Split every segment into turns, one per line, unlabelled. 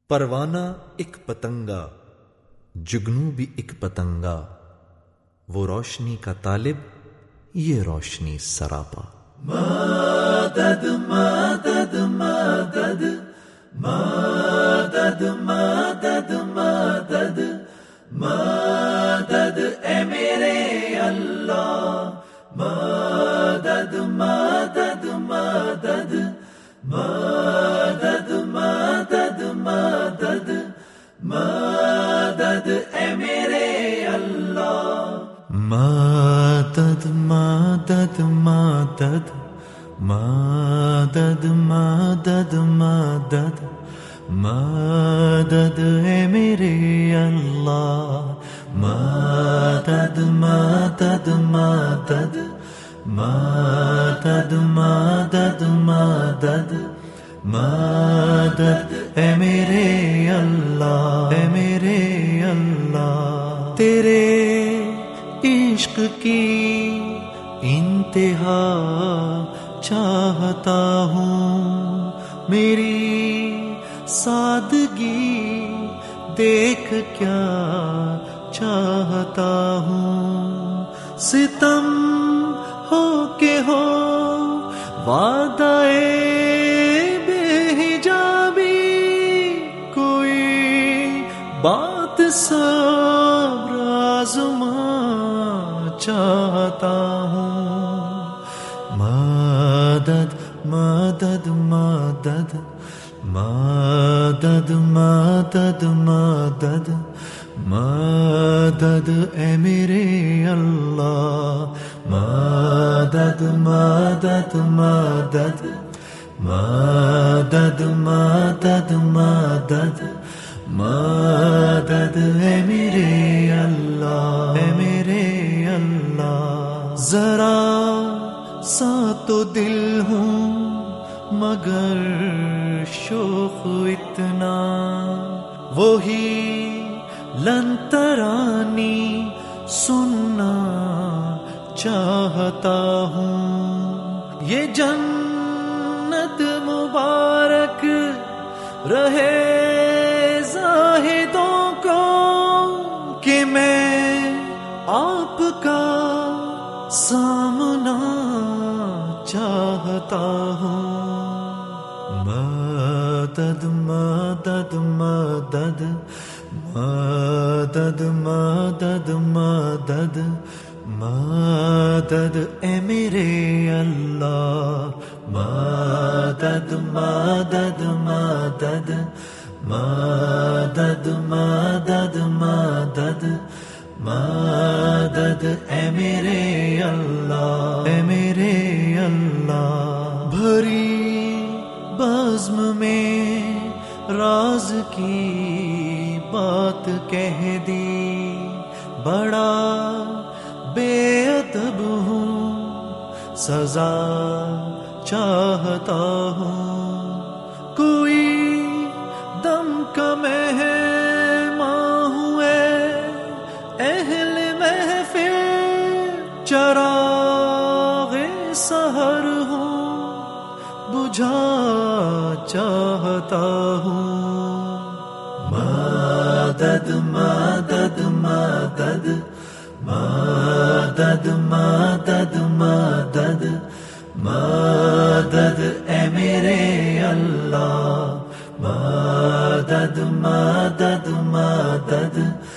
پروانہ ایک پتنگا، جگنو بھی ایک پتنگا، وہ روشنی کا طالب، یہ روشنی سراپا۔
مدد مدد مدد مدد مدد مدد مدد اے میرے اللہ، مدد مدد مدد مدد مدد مدد مدد اے میرے اللہ،
مدد مدد مدد مدد مدد مدد مدد اے میرے اللہ، مدد مدد مدد مدد مدد مدد مدد اے میرے اللہ، اے میرے اللہ، تیرے عشق کی انتہا چاہتا ہوں، میری سادگی دیکھ کیا چاہتا ہوں، ستم ہو کے ہو وعدہ بے حجابی، کوئی بات صبر آزما چاہتا ہوں، مدد مدد مدد مدد مدد مدد مدد اے میرے اللہ، مدد مدد مدد مدد مدد مدد مدد اے میرے اللہ، اے میرے اللہ، ذرا سا تو دل ہوں مگر شوق اتنا، وہی لن ترانی سننا چاہتا ہوں، یہ جنت مبارک رہے زاہدوں کو کہ میں آپ کا سامنا چاہتا ہوں، مدد مدد مدد مدد مدد مدد مدد اے میرے اللہ، مدد مدد مدد مدد مدد مدد مدد اے میرے اللہ، اے میرے اللہ، بھری بزم میں راز کی بات کہہ دی، بڑا بے ادب ہوں سزا چاہتا ہوں، کوئی دم کا مہمان ہوئے اہل محفل، چراغ سحر ہوں بجھا چاہتا ہوں، مدد مدد مدد مدد مدد مدد مدد اے میرے اللہ، مدد مدد مدد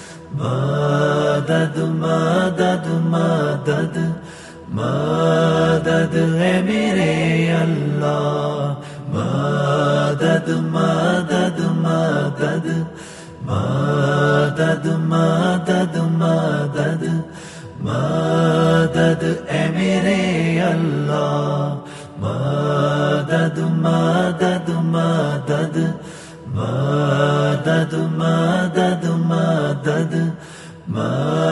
مدد مدد مدد مدد اے میرے اللہ، مدد مدد مدد مدد مدد مدد مدد اے میرے اللہ، مدد مدد مدد مدد مدد مدد مدد